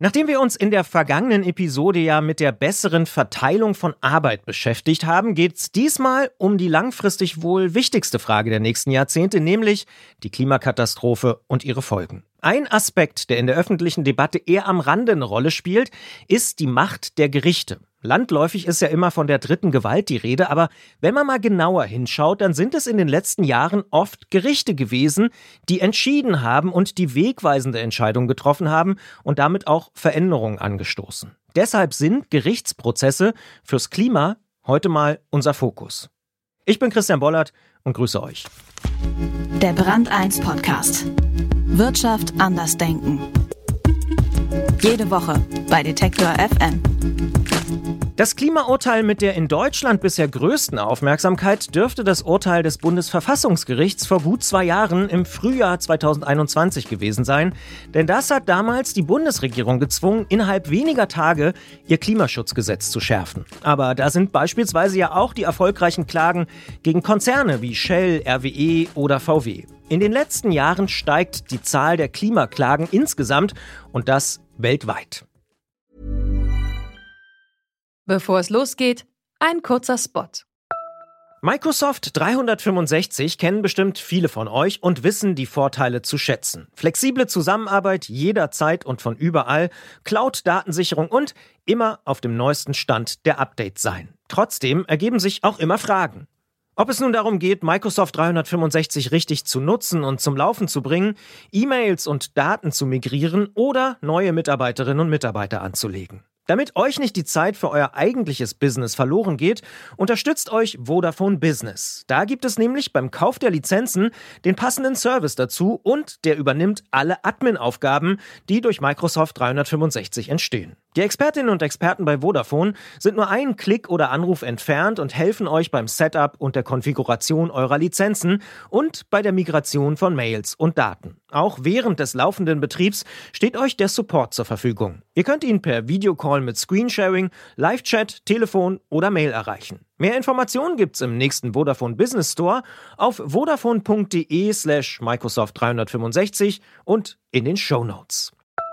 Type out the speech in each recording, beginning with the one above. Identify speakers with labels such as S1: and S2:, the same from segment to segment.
S1: Nachdem wir uns in der vergangenen Episode ja mit der besseren Verteilung von Arbeit beschäftigt haben, geht es diesmal um die langfristig wohl wichtigste Frage der nächsten Jahrzehnte, nämlich die Klimakatastrophe und ihre Folgen. Ein Aspekt, der in der öffentlichen Debatte eher am Rande eine Rolle spielt, ist die Macht der Gerichte. Landläufig ist ja immer von der dritten Gewalt die Rede, aber wenn man mal genauer hinschaut, dann sind es in den letzten Jahren oft Gerichte gewesen, die entschieden haben und die wegweisende Entscheidungen getroffen haben und damit auch Veränderungen angestoßen. Deshalb sind Gerichtsprozesse fürs Klima heute mal unser Fokus. Ich bin Christian Bollert und grüße euch.
S2: Der Brand 1 Podcast. Wirtschaft anders denken. Jede Woche bei Detektor FM.
S1: Das Klimaurteil mit der in Deutschland bisher größten Aufmerksamkeit dürfte das Urteil des Bundesverfassungsgerichts vor gut 2 Jahren im Frühjahr 2021 gewesen sein. Denn das hat damals die Bundesregierung gezwungen, innerhalb weniger Tage ihr Klimaschutzgesetz zu schärfen. Aber da sind beispielsweise ja auch die erfolgreichen Klagen gegen Konzerne wie Shell, RWE oder VW. In den letzten Jahren steigt die Zahl der Klimaklagen insgesamt und das weltweit.
S3: Bevor es losgeht, ein kurzer Spot.
S1: Microsoft 365 kennen bestimmt viele von euch und wissen die Vorteile zu schätzen. Flexible Zusammenarbeit jederzeit und von überall, Cloud-Datensicherung und immer auf dem neuesten Stand der Updates sein. Trotzdem ergeben sich auch immer Fragen. Ob es nun darum geht, Microsoft 365 richtig zu nutzen und zum Laufen zu bringen, E-Mails und Daten zu migrieren oder neue Mitarbeiterinnen und Mitarbeiter anzulegen. Damit euch nicht die Zeit für euer eigentliches Business verloren geht, unterstützt euch Vodafone Business. Da gibt es nämlich beim Kauf der Lizenzen den passenden Service dazu und der übernimmt alle Admin-Aufgaben, die durch Microsoft 365 entstehen. Die Expertinnen und Experten bei Vodafone sind nur einen Klick oder Anruf entfernt und helfen euch beim Setup und der Konfiguration eurer Lizenzen und bei der Migration von Mails und Daten. Auch während des laufenden Betriebs steht euch der Support zur Verfügung. Ihr könnt ihn per Videocall mit Screensharing, Live-Chat, Telefon oder Mail erreichen. Mehr Informationen gibt's im nächsten Vodafone Business Store auf vodafone.de/Microsoft 365 und in den Shownotes.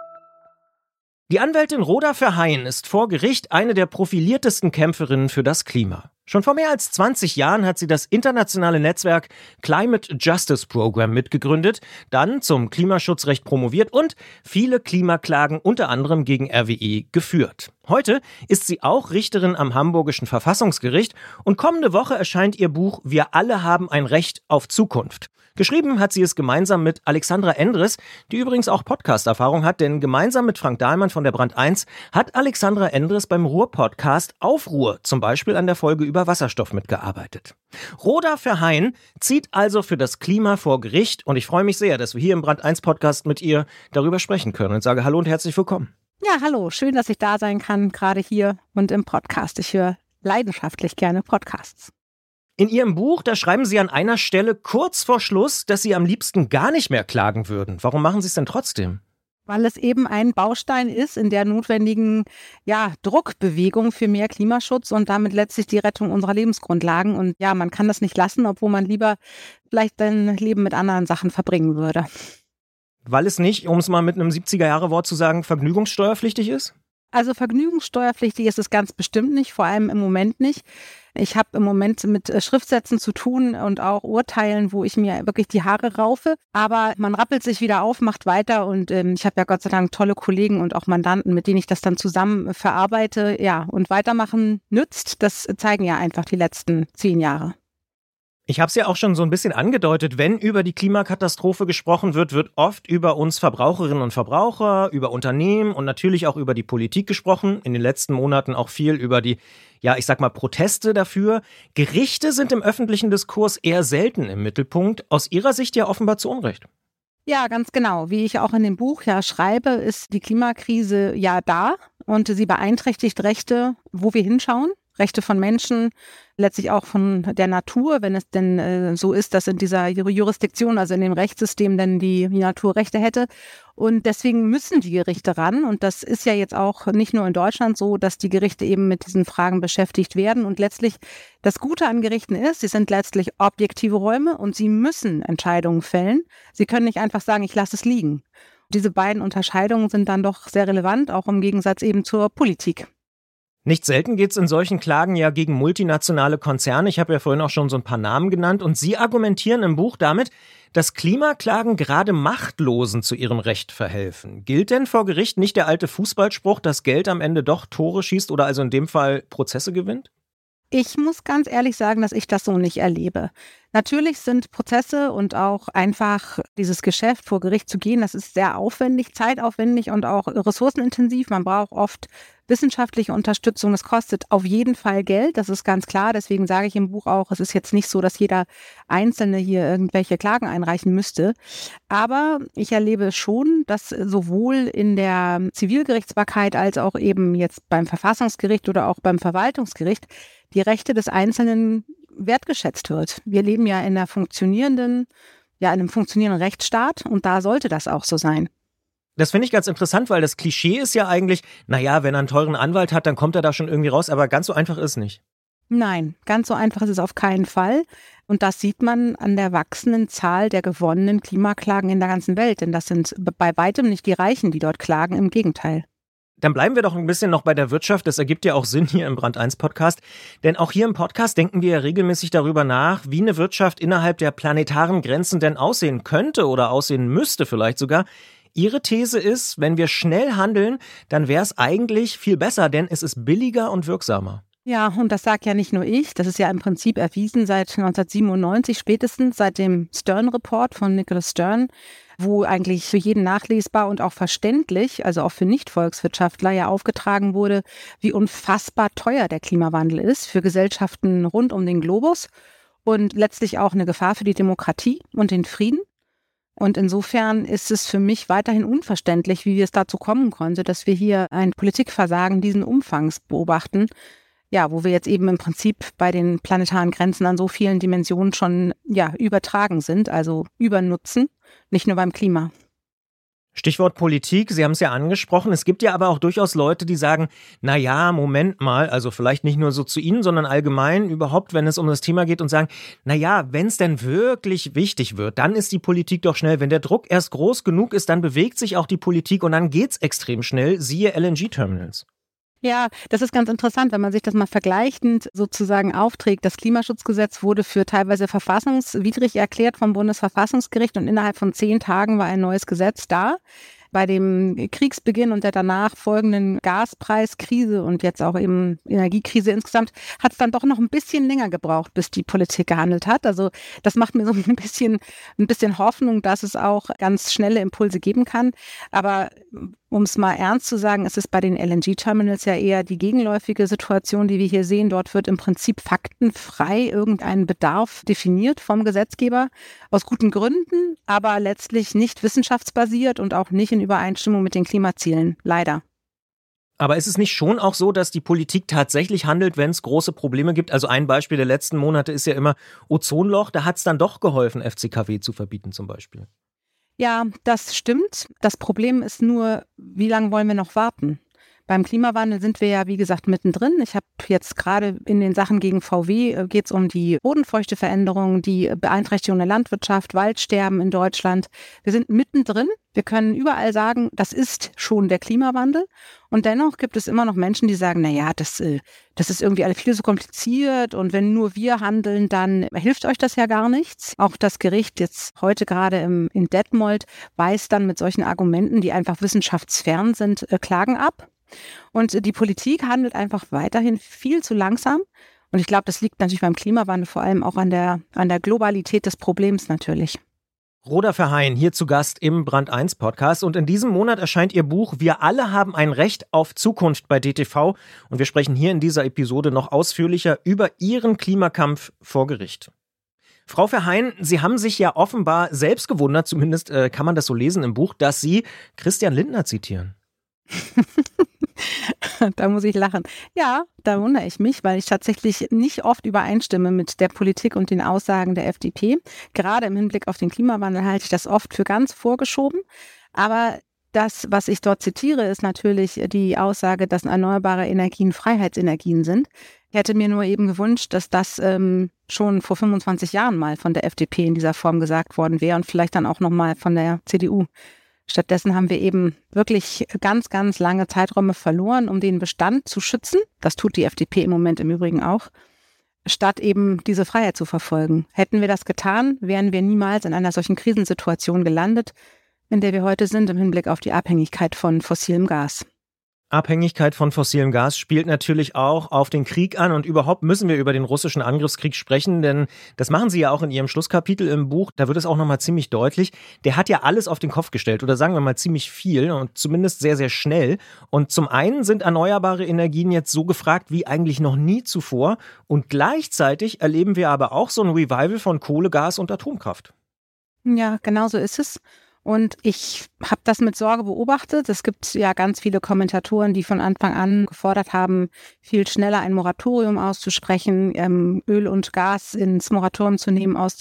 S1: Die Anwältin Rhoda Verheyen ist vor Gericht eine der profiliertesten Kämpferinnen für das Klima. Schon vor mehr als 20 Jahren hat sie das internationale Netzwerk Climate Justice Program mitgegründet, dann zum Klimaschutzrecht promoviert und viele Klimaklagen unter anderem gegen RWE geführt. Heute ist sie auch Richterin am Hamburgischen Verfassungsgericht und kommende Woche erscheint ihr Buch Wir alle haben ein Recht auf Zukunft. Geschrieben hat sie es gemeinsam mit Alexandra Endres, die übrigens auch Podcast-Erfahrung hat, denn gemeinsam mit Frank Dahlmann von der Brand 1 hat Alexandra Endres beim Ruhr-Podcast Auf Ruhr zum Beispiel an der Folge über Wasserstoff mitgearbeitet. Rhoda Verheyen zieht also für das Klima vor Gericht und ich freue mich sehr, dass wir hier im Brand 1 Podcast mit ihr darüber sprechen können und sage Hallo und herzlich willkommen.
S4: Ja, hallo, schön, dass ich da sein kann, gerade hier und im Podcast. Ich höre leidenschaftlich gerne Podcasts.
S1: In Ihrem Buch, da schreiben Sie an einer Stelle kurz vor Schluss, dass Sie am liebsten gar nicht mehr klagen würden. Warum machen Sie es denn trotzdem?
S4: Weil es eben ein Baustein ist in der notwendigen Druckbewegung für mehr Klimaschutz und damit letztlich die Rettung unserer Lebensgrundlagen. Und ja, man kann das nicht lassen, obwohl man lieber vielleicht sein Leben mit anderen Sachen verbringen würde.
S1: Weil es nicht, um es mal mit einem 70er-Jahre-Wort zu sagen, vergnügungssteuerpflichtig ist?
S4: Also vergnügungssteuerpflichtig ist es ganz bestimmt nicht, vor allem im Moment nicht. Ich habe im Moment mit Schriftsätzen zu tun und auch Urteilen, wo ich mir wirklich die Haare raufe. Aber man rappelt sich wieder auf, macht weiter und ich habe ja Gott sei Dank tolle Kollegen und auch Mandanten, mit denen ich das dann zusammen verarbeite. Ja, und weitermachen nützt. Das zeigen ja einfach die letzten 10 Jahre.
S1: Ich habe es ja auch schon so ein bisschen angedeutet, wenn über die Klimakatastrophe gesprochen wird, wird oft über uns Verbraucherinnen und Verbraucher, über Unternehmen und natürlich auch über die Politik gesprochen. In den letzten Monaten auch viel über die, Proteste dafür. Gerichte sind im öffentlichen Diskurs eher selten im Mittelpunkt. Aus Ihrer Sicht ja offenbar zu Unrecht.
S4: Ja, ganz genau. Wie ich auch in dem Buch schreibe, ist die Klimakrise da und sie beeinträchtigt Rechte, wo wir hinschauen. Rechte von Menschen, letztlich auch von der Natur, wenn es denn so ist, dass in dieser Jurisdiktion, also in dem Rechtssystem, denn die Natur Rechte hätte. Und deswegen müssen die Gerichte ran. Und das ist ja jetzt auch nicht nur in Deutschland so, dass die Gerichte eben mit diesen Fragen beschäftigt werden. Und letztlich das Gute an Gerichten ist, sie sind letztlich objektive Räume und sie müssen Entscheidungen fällen. Sie können nicht einfach sagen, ich lasse es liegen. diese beiden Unterscheidungen sind dann doch sehr relevant, auch im Gegensatz eben zur Politik.
S1: Nicht selten geht es in solchen Klagen ja gegen multinationale Konzerne. Ich habe ja vorhin auch schon so ein paar Namen genannt. Und Sie argumentieren im Buch damit, dass Klimaklagen gerade Machtlosen zu ihrem Recht verhelfen. Gilt denn vor Gericht nicht der alte Fußballspruch, dass Geld am Ende doch Tore schießt oder also in dem Fall Prozesse gewinnt?
S4: Ich muss ganz ehrlich sagen, dass ich das so nicht erlebe. Natürlich sind Prozesse und auch einfach dieses Geschäft vor Gericht zu gehen, das ist sehr aufwendig, zeitaufwendig und auch ressourcenintensiv. Man braucht oft wissenschaftliche Unterstützung. Das kostet auf jeden Fall Geld, das ist ganz klar. Deswegen sage ich im Buch auch, es ist jetzt nicht so, dass jeder Einzelne hier irgendwelche Klagen einreichen müsste. Aber ich erlebe schon, dass sowohl in der Zivilgerichtsbarkeit als auch eben jetzt beim Verfassungsgericht oder auch beim Verwaltungsgericht die Rechte des Einzelnen wertgeschätzt wird. Wir leben ja in einem funktionierenden Rechtsstaat und da sollte das auch so sein.
S1: Das finde ich ganz interessant, weil das Klischee ist ja eigentlich, naja, wenn er einen teuren Anwalt hat, dann kommt er da schon irgendwie raus, aber ganz so einfach ist es nicht.
S4: Nein, ganz so einfach ist es auf keinen Fall. Und das sieht man an der wachsenden Zahl der gewonnenen Klimaklagen in der ganzen Welt, denn das sind bei weitem nicht die Reichen, die dort klagen, im Gegenteil.
S1: Dann bleiben wir doch ein bisschen noch bei der Wirtschaft. Das ergibt ja auch Sinn hier im Brand 1 Podcast. Denn auch hier im Podcast denken wir ja regelmäßig darüber nach, wie eine Wirtschaft innerhalb der planetaren Grenzen denn aussehen könnte oder aussehen müsste vielleicht sogar. Ihre These ist, wenn wir schnell handeln, dann wäre es eigentlich viel besser, denn es ist billiger und wirksamer.
S4: Ja, und das sagt ja nicht nur ich, das ist ja im Prinzip erwiesen seit 1997, spätestens seit dem Stern-Report von Nicholas Stern, wo eigentlich für jeden nachlesbar und auch verständlich, also auch für Nicht-Volkswirtschaftler ja aufgetragen wurde, wie unfassbar teuer der Klimawandel ist für Gesellschaften rund um den Globus und letztlich auch eine Gefahr für die Demokratie und den Frieden. Und insofern ist es für mich weiterhin unverständlich, wie es dazu kommen konnte, dass wir hier ein Politikversagen diesen Umfangs beobachten. Ja, wo wir jetzt eben im Prinzip bei den planetaren Grenzen an so vielen Dimensionen schon übertragen sind, also übernutzen, nicht nur beim Klima.
S1: Stichwort Politik, Sie haben es ja angesprochen. Es gibt ja aber auch durchaus Leute, die sagen, na ja, Moment mal, also vielleicht nicht nur so zu Ihnen, sondern allgemein überhaupt, wenn es um das Thema geht und sagen, na ja, wenn es denn wirklich wichtig wird, dann ist die Politik doch schnell. Wenn der Druck erst groß genug ist, dann bewegt sich auch die Politik und dann geht's extrem schnell, siehe LNG-Terminals.
S4: Ja, das ist ganz interessant, wenn man sich das mal vergleichend sozusagen aufträgt. Das Klimaschutzgesetz wurde für teilweise verfassungswidrig erklärt vom Bundesverfassungsgericht und innerhalb von 10 Tagen war ein neues Gesetz da. Bei dem Kriegsbeginn und der danach folgenden Gaspreiskrise und jetzt auch eben Energiekrise insgesamt hat es dann doch noch ein bisschen länger gebraucht, bis die Politik gehandelt hat. Also das macht mir so ein bisschen Hoffnung, dass es auch ganz schnelle Impulse geben kann. Aber um es mal ernst zu sagen, ist es bei den LNG-Terminals ja eher die gegenläufige Situation, die wir hier sehen. Dort wird im Prinzip faktenfrei irgendein Bedarf definiert vom Gesetzgeber, aus guten Gründen, aber letztlich nicht wissenschaftsbasiert und auch nicht in Übereinstimmung mit den Klimazielen, leider.
S1: Aber ist es nicht schon auch so, dass die Politik tatsächlich handelt, wenn es große Probleme gibt? Also ein Beispiel der letzten Monate ist ja immer Ozonloch, da hat es dann doch geholfen, FCKW zu verbieten zum Beispiel.
S4: Ja, das stimmt. Das Problem ist nur, wie lange wollen wir noch warten? Beim Klimawandel sind wir ja, wie gesagt, mittendrin. Ich habe jetzt gerade in den Sachen gegen VW geht es um die Bodenfeuchteveränderung, die Beeinträchtigung der Landwirtschaft, Waldsterben in Deutschland. Wir sind mittendrin. Wir können überall sagen, das ist schon der Klimawandel. Und dennoch gibt es immer noch Menschen, die sagen, na ja, das ist irgendwie alles viel so kompliziert und wenn nur wir handeln, dann hilft euch das ja gar nichts. Auch das Gericht jetzt heute gerade in Detmold weist dann mit solchen Argumenten, die einfach wissenschaftsfern sind, Klagen ab. Und die Politik handelt einfach weiterhin viel zu langsam. Und ich glaube, das liegt natürlich beim Klimawandel vor allem auch an der Globalität des Problems natürlich.
S1: Rhoda Verheyen, hier zu Gast im Brand 1 Podcast. Und in diesem Monat erscheint ihr Buch Wir alle haben ein Recht auf Zukunft bei DTV. Und wir sprechen hier in dieser Episode noch ausführlicher über Ihren Klimakampf vor Gericht. Frau Verheyen, Sie haben sich ja offenbar selbst gewundert, zumindest kann man das so lesen im Buch, dass Sie Christian Lindner zitieren.
S4: Da muss ich lachen. Ja, da wundere ich mich, weil ich tatsächlich nicht oft übereinstimme mit der Politik und den Aussagen der FDP. Gerade im Hinblick auf den Klimawandel halte ich das oft für ganz vorgeschoben. Aber das, was ich dort zitiere, ist natürlich die Aussage, dass erneuerbare Energien Freiheitsenergien sind. Ich hätte mir nur eben gewünscht, dass das schon vor 25 Jahren mal von der FDP in dieser Form gesagt worden wäre und vielleicht dann auch nochmal von der CDU. Stattdessen haben wir eben wirklich ganz, ganz lange Zeiträume verloren, um den Bestand zu schützen. Das tut die FDP im Moment im Übrigen auch, statt eben diese Freiheit zu verfolgen. Hätten wir das getan, wären wir niemals in einer solchen Krisensituation gelandet, in der wir heute sind im Hinblick auf die Abhängigkeit von fossilem Gas.
S1: Abhängigkeit von fossilem Gas spielt natürlich auch auf den Krieg an und überhaupt müssen wir über den russischen Angriffskrieg sprechen, denn das machen Sie ja auch in Ihrem Schlusskapitel im Buch, da wird es auch nochmal ziemlich deutlich. Der hat ja alles auf den Kopf gestellt oder sagen wir mal ziemlich viel und zumindest sehr, sehr schnell. Und zum einen sind erneuerbare Energien jetzt so gefragt wie eigentlich noch nie zuvor und gleichzeitig erleben wir aber auch so ein Revival von Kohle, Gas und Atomkraft.
S4: Ja, genau so ist es. Und ich habe das mit Sorge beobachtet. Es gibt ja ganz viele Kommentatoren, die von Anfang an gefordert haben, viel schneller ein Moratorium auszusprechen, Öl und Gas ins Moratorium zu nehmen aus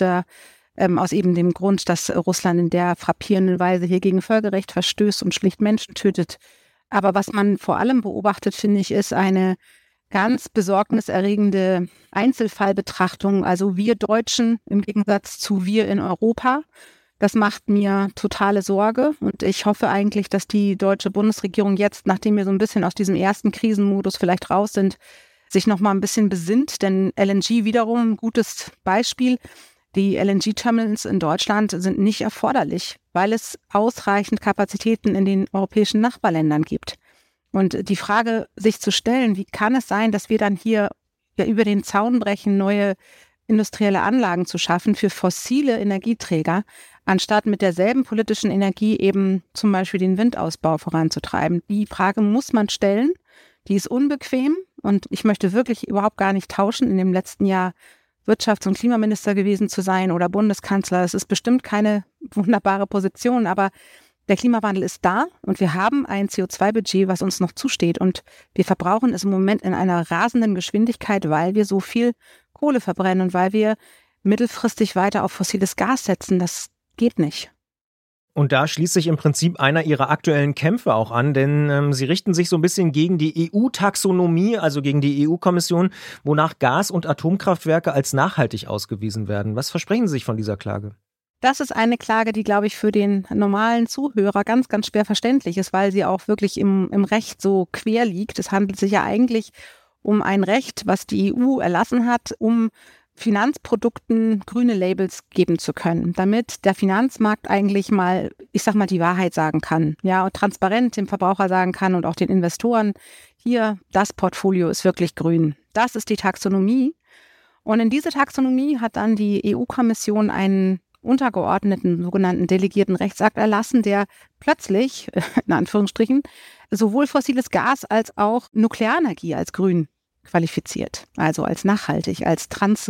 S4: eben dem Grund, dass Russland in der frappierenden Weise hier gegen Völkerrecht verstößt und schlicht Menschen tötet. Aber was man vor allem beobachtet, finde ich, ist eine ganz besorgniserregende Einzelfallbetrachtung. Also wir Deutschen im Gegensatz zu wir in Europa. Das macht mir totale Sorge und ich hoffe eigentlich, dass die deutsche Bundesregierung jetzt, nachdem wir so ein bisschen aus diesem ersten Krisenmodus vielleicht raus sind, sich noch mal ein bisschen besinnt, denn LNG wiederum ein gutes Beispiel. Die LNG-Terminals in Deutschland sind nicht erforderlich, weil es ausreichend Kapazitäten in den europäischen Nachbarländern gibt. Und die Frage, sich zu stellen, wie kann es sein, dass wir dann hier ja über den Zaun brechen, neue industrielle Anlagen zu schaffen für fossile Energieträger, anstatt mit derselben politischen Energie eben zum Beispiel den Windausbau voranzutreiben. Die Frage muss man stellen, die ist unbequem und ich möchte wirklich überhaupt gar nicht tauschen, in dem letzten Jahr Wirtschafts- und Klimaminister gewesen zu sein oder Bundeskanzler. Es ist bestimmt keine wunderbare Position, aber der Klimawandel ist da und wir haben ein CO2-Budget, was uns noch zusteht und wir verbrauchen es im Moment in einer rasenden Geschwindigkeit, weil wir so viel Kohle verbrennen und weil wir mittelfristig weiter auf fossiles Gas setzen. Das geht nicht.
S1: Und da schließt sich im Prinzip einer Ihrer aktuellen Kämpfe auch an, denn Sie richten sich so ein bisschen gegen die EU-Taxonomie, also gegen die EU-Kommission, wonach Gas- und Atomkraftwerke als nachhaltig ausgewiesen werden. Was versprechen Sie sich von dieser Klage?
S4: Das ist eine Klage, die, glaube ich, für den normalen Zuhörer ganz, ganz schwer verständlich ist, weil sie auch wirklich im Recht so quer liegt. Es handelt sich ja eigentlich um ein Recht, was die EU erlassen hat, um Finanzprodukten grüne Labels geben zu können, damit der Finanzmarkt eigentlich mal, ich sag mal, die Wahrheit sagen kann, ja, und transparent dem Verbraucher sagen kann und auch den Investoren, hier, das Portfolio ist wirklich grün. Das ist die Taxonomie. Und in diese Taxonomie hat dann die EU-Kommission einen untergeordneten sogenannten delegierten Rechtsakt erlassen, der plötzlich, in Anführungsstrichen, sowohl fossiles Gas als auch Nuklearenergie als grün qualifiziert, also als nachhaltig, als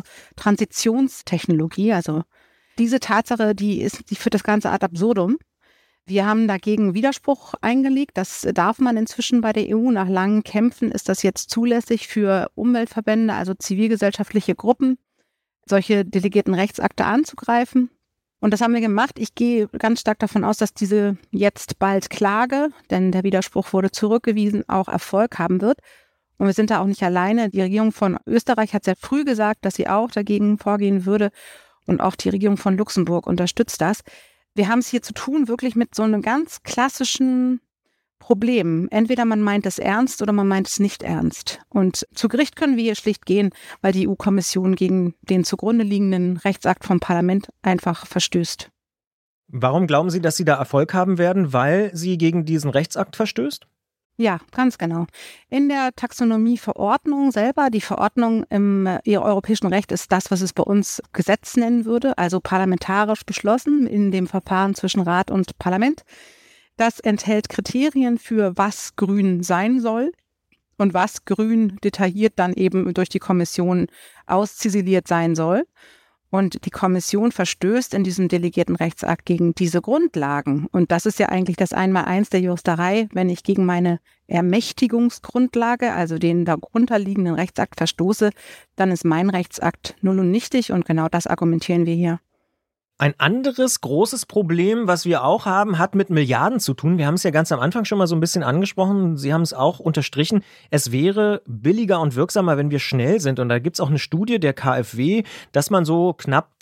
S4: Transitionstechnologie. Also diese Tatsache, die führt das Ganze ad absurdum. Wir haben dagegen Widerspruch eingelegt. Das darf man inzwischen bei der EU. Nach langen Kämpfen ist das jetzt zulässig für Umweltverbände, also zivilgesellschaftliche Gruppen, solche delegierten Rechtsakte anzugreifen. Und das haben wir gemacht. Ich gehe ganz stark davon aus, dass diese jetzt bald Klage, denn der Widerspruch wurde zurückgewiesen, auch Erfolg haben wird. Und wir sind da auch nicht alleine. Die Regierung von Österreich hat sehr früh gesagt, dass sie auch dagegen vorgehen würde. Und auch die Regierung von Luxemburg unterstützt das. Wir haben es hier zu tun wirklich mit so einem ganz klassischen Problem. Entweder man meint es ernst oder man meint es nicht ernst. Und zu Gericht können wir hier schlicht gehen, weil die EU-Kommission gegen den zugrunde liegenden Rechtsakt vom Parlament einfach verstößt.
S1: Warum glauben Sie, dass Sie da Erfolg haben werden? Weil sie gegen diesen Rechtsakt verstößt?
S4: Ja, ganz genau. In der Taxonomieverordnung selber, die Verordnung im europäischen Recht ist das, was es bei uns Gesetz nennen würde, also parlamentarisch beschlossen in dem Verfahren zwischen Rat und Parlament. Das enthält Kriterien für was grün sein soll und was grün detailliert dann eben durch die Kommission ausziseliert sein soll. Und die Kommission verstößt in diesem delegierten Rechtsakt gegen diese Grundlagen. Und das ist ja eigentlich das Einmaleins der Juristerei. Wenn ich gegen meine Ermächtigungsgrundlage, also den darunterliegenden Rechtsakt verstoße, dann ist mein Rechtsakt null und nichtig. Und genau das argumentieren wir hier.
S1: Ein anderes großes Problem, was wir auch haben, hat mit Milliarden zu tun. Wir haben es ja ganz am Anfang schon mal so ein bisschen angesprochen. Sie haben es auch unterstrichen. Es wäre billiger und wirksamer, wenn wir schnell sind. Und da gibt es auch eine Studie der KfW, dass man so knapp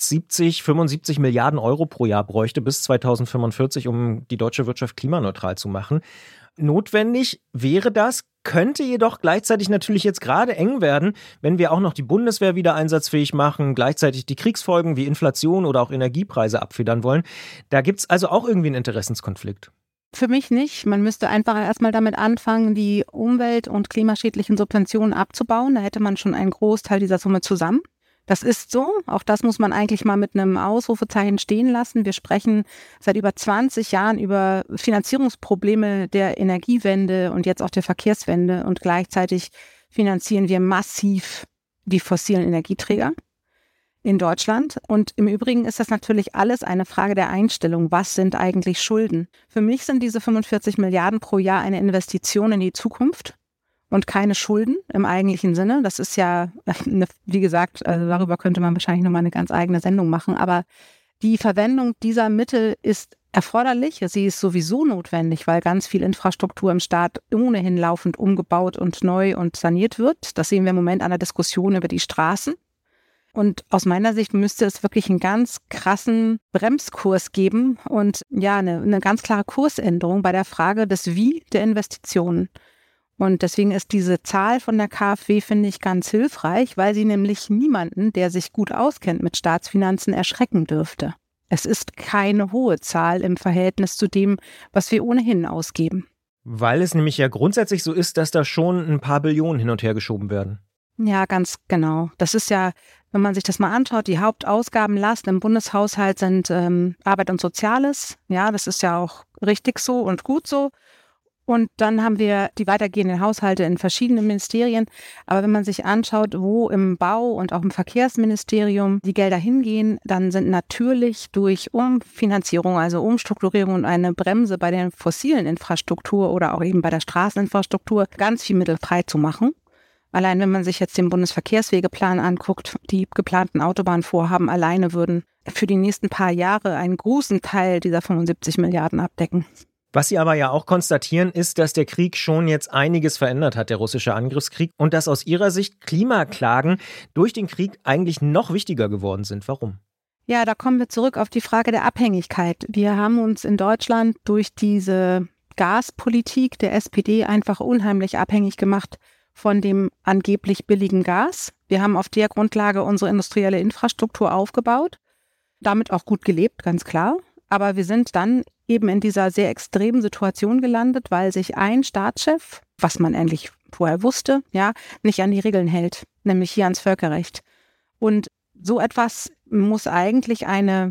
S1: 75 Milliarden Euro pro Jahr bräuchte bis 2045, um die deutsche Wirtschaft klimaneutral zu machen. Notwendig wäre das, könnte jedoch gleichzeitig natürlich jetzt gerade eng werden, wenn wir auch noch die Bundeswehr wieder einsatzfähig machen, gleichzeitig die Kriegsfolgen wie Inflation oder auch Energiepreise abfedern wollen. Da gibt es also auch irgendwie einen Interessenskonflikt.
S4: Für mich nicht. Man müsste einfach erstmal damit anfangen, die umwelt- und klimaschädlichen Subventionen abzubauen. Da hätte man schon einen Großteil dieser Summe zusammen. Das ist so. Auch das muss man eigentlich mal mit einem Ausrufezeichen stehen lassen. Wir sprechen seit über 20 Jahren über Finanzierungsprobleme der Energiewende und jetzt auch der Verkehrswende. Und gleichzeitig finanzieren wir massiv die fossilen Energieträger in Deutschland. Und im Übrigen ist das natürlich alles eine Frage der Einstellung. Was sind eigentlich Schulden? Für mich sind diese 45 Milliarden pro Jahr eine Investition in die Zukunft. Und keine Schulden im eigentlichen Sinne. Das ist ja, wie gesagt, also darüber könnte man wahrscheinlich nochmal eine ganz eigene Sendung machen. Aber die Verwendung dieser Mittel ist erforderlich. Sie ist sowieso notwendig, weil ganz viel Infrastruktur im Staat ohnehin laufend umgebaut und neu und saniert wird. Das sehen wir im Moment an der Diskussion über die Straßen. Und aus meiner Sicht müsste es wirklich einen ganz krassen Bremskurs geben und ja, eine ganz klare Kursänderung bei der Frage des Wie der Investitionen. Und deswegen ist diese Zahl von der KfW, finde ich, ganz hilfreich, weil sie nämlich niemanden, der sich gut auskennt mit Staatsfinanzen, erschrecken dürfte. Es ist keine hohe Zahl im Verhältnis zu dem, was wir ohnehin ausgeben.
S1: Weil es nämlich ja grundsätzlich so ist, dass da schon ein paar Billionen hin und her geschoben werden.
S4: Ja, ganz genau. Das ist ja, wenn man sich das mal anschaut, die Hauptausgabenlast im Bundeshaushalt sind Arbeit und Soziales. Ja, das ist ja auch richtig so und gut so. Und dann haben wir die weitergehenden Haushalte in verschiedenen Ministerien. Aber wenn man sich anschaut, wo im Bau- und auch im Verkehrsministerium die Gelder hingehen, dann sind natürlich durch Umfinanzierung, also Umstrukturierung und eine Bremse bei der fossilen Infrastruktur oder auch eben bei der Straßeninfrastruktur ganz viel Mittel frei zu machen. Allein wenn man sich jetzt den Bundesverkehrswegeplan anguckt, die geplanten Autobahnvorhaben alleine würden für die nächsten paar Jahre einen großen Teil dieser 75 Milliarden abdecken.
S1: Was Sie aber ja auch konstatieren, ist, dass der Krieg schon jetzt einiges verändert hat, der russische Angriffskrieg, und dass aus Ihrer Sicht Klimaklagen durch den Krieg eigentlich noch wichtiger geworden sind. Warum?
S4: Ja, da kommen wir zurück auf die Frage der Abhängigkeit. Wir haben uns in Deutschland durch diese Gaspolitik der SPD einfach unheimlich abhängig gemacht von dem angeblich billigen Gas. Wir haben auf der Grundlage unsere industrielle Infrastruktur aufgebaut, damit auch gut gelebt, ganz klar. Aber wir sind dann eben in dieser sehr extremen Situation gelandet, weil sich ein Staatschef, was man eigentlich vorher wusste, ja, nicht an die Regeln hält, nämlich hier ans Völkerrecht. Und so etwas muss eigentlich eine,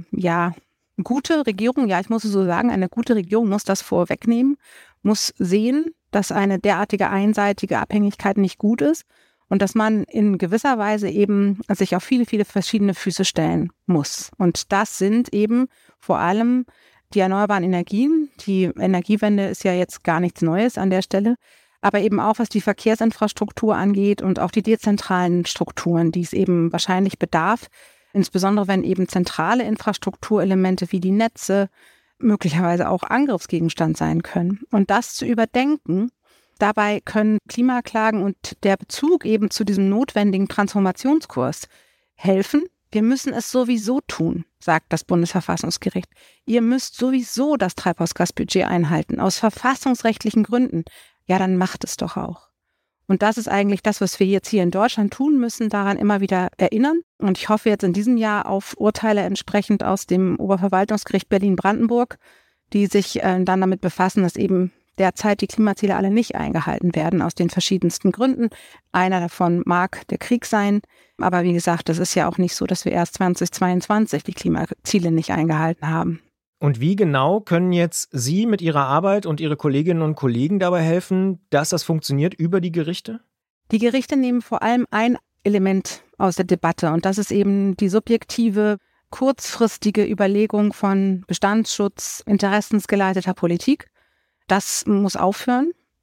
S4: gute Regierung, ich muss es so sagen, eine gute Regierung muss das vorwegnehmen, muss sehen, dass eine derartige einseitige Abhängigkeit nicht gut ist und dass man in gewisser Weise eben sich auf viele, viele verschiedene Füße stellen muss. Und das sind eben vor allem die erneuerbaren Energien. Die Energiewende ist ja jetzt gar nichts Neues an der Stelle, aber eben auch, was die Verkehrsinfrastruktur angeht und auch die dezentralen Strukturen, die es eben wahrscheinlich bedarf, insbesondere wenn eben zentrale Infrastrukturelemente wie die Netze möglicherweise auch Angriffsgegenstand sein können. Und das zu überdenken, dabei können Klimaklagen und der Bezug eben zu diesem notwendigen Transformationskurs helfen. Wir müssen es sowieso tun, sagt das Bundesverfassungsgericht. Ihr müsst sowieso das Treibhausgasbudget einhalten, aus verfassungsrechtlichen Gründen. Ja, dann macht es doch auch. Und das ist eigentlich das, was wir jetzt hier in Deutschland tun müssen, daran immer wieder erinnern. Und ich hoffe jetzt in diesem Jahr auf Urteile entsprechend aus dem Oberverwaltungsgericht Berlin-Brandenburg, die sich dann damit befassen, dass eben derzeit die Klimaziele alle nicht eingehalten werden, aus den verschiedensten Gründen. Einer davon mag der Krieg sein. Aber wie gesagt, das ist ja auch nicht so, dass wir erst 2022 die Klimaziele nicht eingehalten haben.
S1: Und wie genau können jetzt Sie mit Ihrer Arbeit und Ihre Kolleginnen und Kollegen dabei helfen, dass das funktioniert über die Gerichte?
S4: Die Gerichte nehmen vor allem ein Element aus der Debatte und das ist eben die subjektive, kurzfristige Überlegung von Bestandsschutz, interessensgeleiteter Politik. Das muss aufhören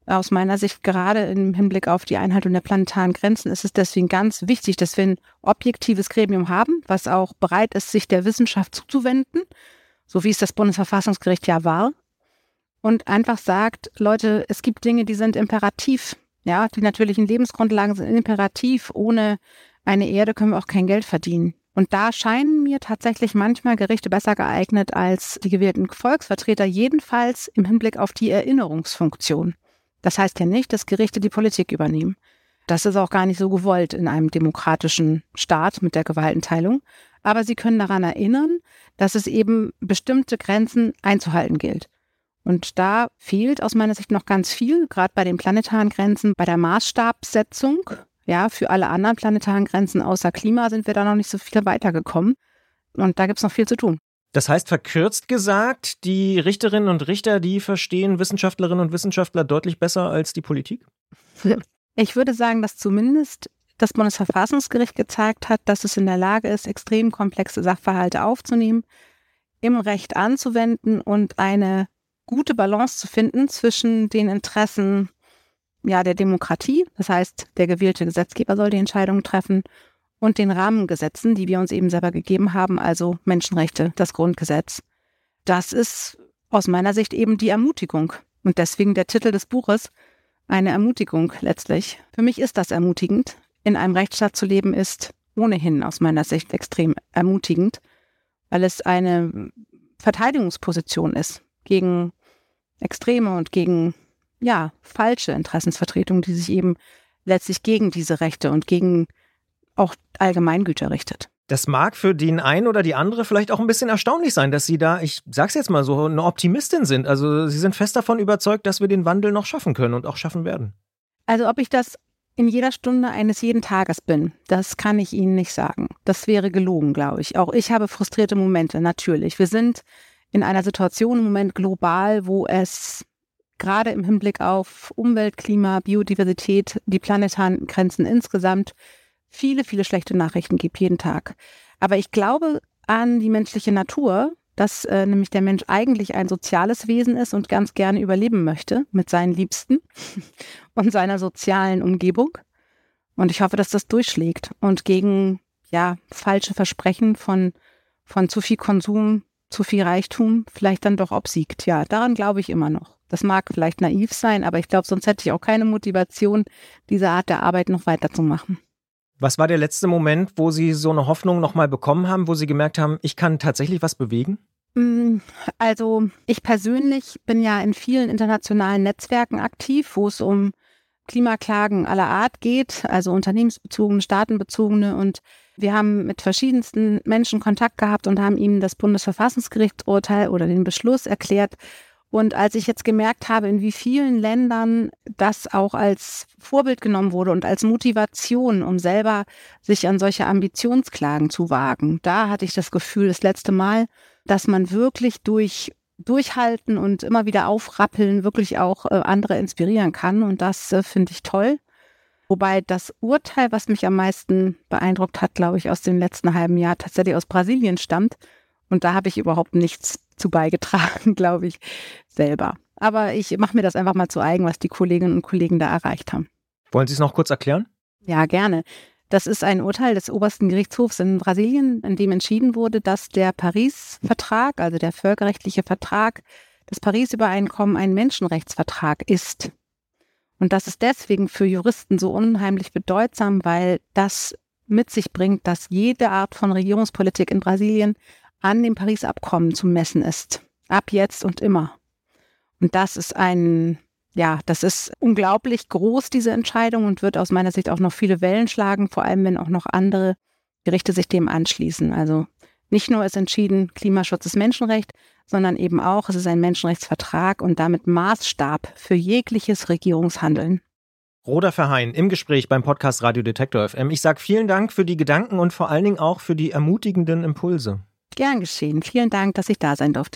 S4: Aus meiner Sicht, gerade im Hinblick auf die Einhaltung der planetaren Grenzen, ist es deswegen ganz wichtig, dass wir ein objektives Gremium haben, was auch bereit ist, sich der Wissenschaft zuzuwenden, so wie es das Bundesverfassungsgericht ja war, und einfach sagt, Leute, es gibt Dinge, die sind imperativ. Ja, die natürlichen Lebensgrundlagen sind imperativ. Ohne eine Erde können wir auch kein Geld verdienen. Und da scheinen mir tatsächlich manchmal Gerichte besser geeignet als die gewählten Volksvertreter, jedenfalls im Hinblick auf die Erinnerungsfunktion. Das heißt ja nicht, dass Gerichte die Politik übernehmen. Das ist auch gar nicht so gewollt in einem demokratischen Staat mit der Gewaltenteilung. Aber sie können daran erinnern, dass es eben bestimmte Grenzen einzuhalten gilt. Und da fehlt aus meiner Sicht noch ganz viel, gerade bei den planetaren Grenzen, bei der Maßstabssetzung. Ja, für alle anderen planetaren Grenzen außer Klima sind wir da noch nicht so viel weitergekommen. Und da gibt es noch viel zu tun.
S1: Das heißt, verkürzt gesagt, die Richterinnen und Richter, die verstehen Wissenschaftlerinnen und Wissenschaftler deutlich besser als die Politik?
S4: Ich würde sagen, dass zumindest das Bundesverfassungsgericht gezeigt hat, dass es in der Lage ist, extrem komplexe Sachverhalte aufzunehmen, im Recht anzuwenden und eine gute Balance zu finden zwischen den Interessen der Demokratie, das heißt, der gewählte Gesetzgeber soll die Entscheidungen treffen, und den Rahmengesetzen, die wir uns eben selber gegeben haben, also Menschenrechte, das Grundgesetz. Das ist aus meiner Sicht eben die Ermutigung. Und deswegen der Titel des Buches, eine Ermutigung letztlich. Für mich ist das ermutigend. In einem Rechtsstaat zu leben ist ohnehin aus meiner Sicht extrem ermutigend, weil es eine Verteidigungsposition ist gegen Extreme und gegen falsche Interessensvertretungen, die sich eben letztlich gegen diese Rechte und gegen auch Allgemeingüter richtet.
S1: Das mag für den einen oder die andere vielleicht auch ein bisschen erstaunlich sein, dass Sie da, ich sag's jetzt mal so, eine Optimistin sind. Also Sie sind fest davon überzeugt, dass wir den Wandel noch schaffen können und auch schaffen werden.
S4: Also ob ich das in jeder Stunde eines jeden Tages bin, das kann ich Ihnen nicht sagen. Das wäre gelogen, glaube ich. Auch ich habe frustrierte Momente, natürlich. Wir sind in einer Situation im Moment global, wo es gerade im Hinblick auf Umwelt, Klima, Biodiversität, die planetaren Grenzen insgesamt viele, viele schlechte Nachrichten gibt, jeden Tag. Aber ich glaube an die menschliche Natur, dass nämlich der Mensch eigentlich ein soziales Wesen ist und ganz gerne überleben möchte mit seinen Liebsten und seiner sozialen Umgebung. Und ich hoffe, dass das durchschlägt und gegen falsche Versprechen von zu viel Konsum, zu viel Reichtum vielleicht dann doch obsiegt. Ja, daran glaube ich immer noch. Das mag vielleicht naiv sein, aber ich glaube, sonst hätte ich auch keine Motivation, diese Art der Arbeit noch weiterzumachen.
S1: Was war der letzte Moment, wo Sie so eine Hoffnung nochmal bekommen haben, wo Sie gemerkt haben, ich kann tatsächlich was bewegen?
S4: Also ich persönlich bin ja in vielen internationalen Netzwerken aktiv, wo es um Klimaklagen aller Art geht, also unternehmensbezogene, staatenbezogene, und wir haben mit verschiedensten Menschen Kontakt gehabt und haben ihnen das Bundesverfassungsgerichtsurteil oder den Beschluss erklärt. Und als ich jetzt gemerkt habe, in wie vielen Ländern das auch als Vorbild genommen wurde und als Motivation, um selber sich an solche Ambitionsklagen zu wagen, da hatte ich das Gefühl, das letzte Mal, dass man wirklich durchhalten und immer wieder aufrappeln wirklich auch andere inspirieren kann. Und das finde ich toll. Wobei das Urteil, was mich am meisten beeindruckt hat, glaube ich, aus dem letzten halben Jahr tatsächlich aus Brasilien stammt. Und da habe ich überhaupt nichts zu beigetragen, glaube ich, selber. Aber ich mache mir das einfach mal zu eigen, was die Kolleginnen und Kollegen da erreicht haben.
S1: Wollen Sie es noch kurz erklären?
S4: Ja, gerne. Das ist ein Urteil des obersten Gerichtshofs in Brasilien, in dem entschieden wurde, dass der Paris-Vertrag, also der völkerrechtliche Vertrag, das Paris-Übereinkommen ein Menschenrechtsvertrag ist. Und das ist deswegen für Juristen so unheimlich bedeutsam, weil das mit sich bringt, dass jede Art von Regierungspolitik in Brasilien an dem Paris-Abkommen zu messen ist. Ab jetzt und immer. Und das ist das ist unglaublich groß, diese Entscheidung, und wird aus meiner Sicht auch noch viele Wellen schlagen, vor allem wenn auch noch andere Gerichte sich dem anschließen. Also nicht nur ist entschieden, Klimaschutz ist Menschenrecht, sondern eben auch, es ist ein Menschenrechtsvertrag und damit Maßstab für jegliches Regierungshandeln.
S1: Rhoda Verheyen im Gespräch beim Podcast Radio Detektor FM. Ich sage vielen Dank für die Gedanken und vor allen Dingen auch für die ermutigenden Impulse.
S4: Gern geschehen. Vielen Dank, dass ich da sein durfte.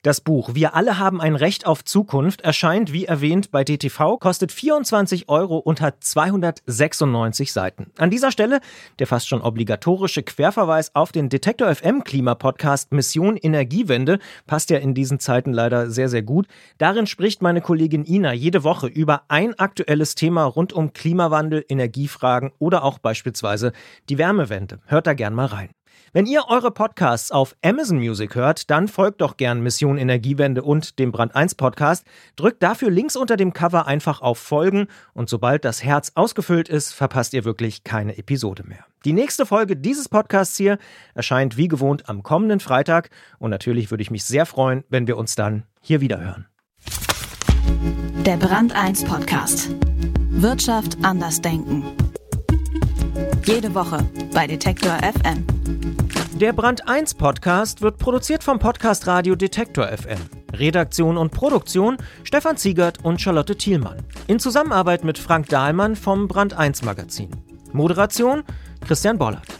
S1: Das Buch Wir alle haben ein Recht auf Zukunft erscheint, wie erwähnt, bei DTV, kostet 24 € und hat 296 Seiten. An dieser Stelle der fast schon obligatorische Querverweis auf den Detektor FM Klimapodcast Mission Energiewende, passt ja in diesen Zeiten leider sehr, sehr gut. Darin spricht meine Kollegin Ina jede Woche über ein aktuelles Thema rund um Klimawandel, Energiefragen oder auch beispielsweise die Wärmewende. Hört da gern mal rein. Wenn ihr eure Podcasts auf Amazon Music hört, dann folgt doch gern Mission Energiewende und dem Brand 1 Podcast. Drückt dafür links unter dem Cover einfach auf Folgen und sobald das Herz ausgefüllt ist, verpasst ihr wirklich keine Episode mehr. Die nächste Folge dieses Podcasts hier erscheint wie gewohnt am kommenden Freitag und natürlich würde ich mich sehr freuen, wenn wir uns dann hier wieder hören.
S2: Der Brand 1 Podcast. Wirtschaft anders denken. Jede Woche bei Detektor FM.
S1: Der Brand 1 Podcast wird produziert vom Podcast Radio Detektor FM. Redaktion und Produktion Stefan Ziegert und Charlotte Thielmann. In Zusammenarbeit mit Frank Dahlmann vom Brand 1 Magazin. Moderation Christian Bollert.